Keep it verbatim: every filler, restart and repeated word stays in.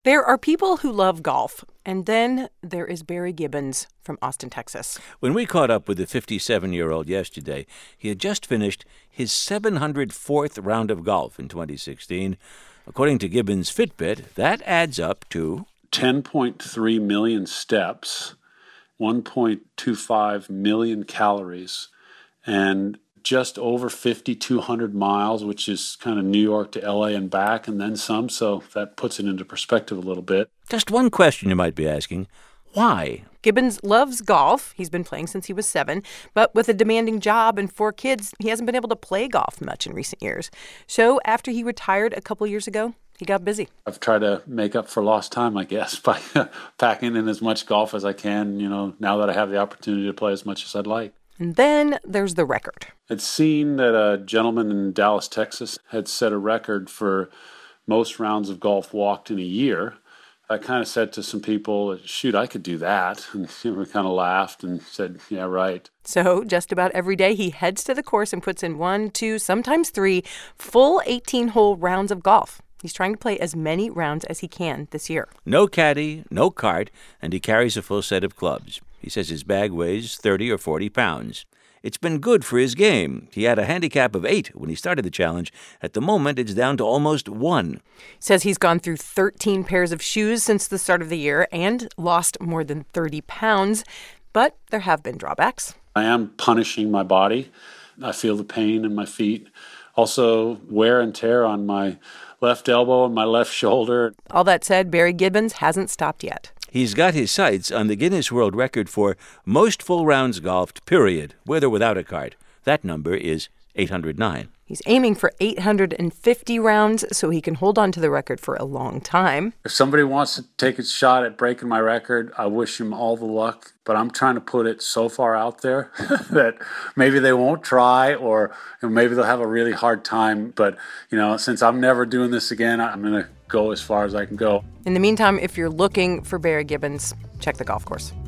There are people who love golf, and then there is Barry Gibbons from Austin, Texas. When we caught up with the fifty-seven-year-old yesterday, he had just finished his seven hundred fourth round of golf in twenty sixteen. According to Gibbons' Fitbit, that adds up to ten point three million steps, one point two five million calories, and just over five thousand two hundred miles, which is kind of New York to L A and back, and then some. So that puts it into perspective a little bit. Just one question you might be asking. Why? Gibbons loves golf. He's been playing since he was seven. But with a demanding job and four kids, he hasn't been able to play golf much in recent years. So after he retired a couple years ago, he got busy. I've tried to make up for lost time, I guess, by packing in as much golf as I can, you know, now that I have the opportunity to play as much as I'd like. And then there's the record. I'd seen that a gentleman in Dallas, Texas, had set a record for most rounds of golf walked in a year. I kind of said to some people, shoot, I could do that. And we kind of laughed and said, yeah, right. So just about every day, he heads to the course and puts in one, two, sometimes three full eighteen-hole rounds of golf. He's trying to play as many rounds as he can this year. No caddy, no cart, and he carries a full set of clubs. He says his bag weighs thirty or forty pounds. It's been good for his game. He had a handicap of eight when he started the challenge. At the moment, it's down to almost one. Says he's gone through thirteen pairs of shoes since the start of the year and lost more than thirty pounds. But there have been drawbacks. I am punishing my body. I feel the pain in my feet. Also, wear and tear on my left elbow and my left shoulder. All that said, Barry Gibbons hasn't stopped yet. He's got his sights on the Guinness World Record for most full rounds golfed, period, with or without a cart. That number is eight hundred nine. He's aiming for eight hundred fifty rounds so he can hold on to the record for a long time. If somebody wants to take a shot at breaking my record, I wish him all the luck. But I'm trying to put it so far out there that maybe they won't try, or maybe they'll have a really hard time. But, you know, since I'm never doing this again, I'm going to go as far as I can go. In the meantime, if you're looking for Barry Gibbons, check the golf course.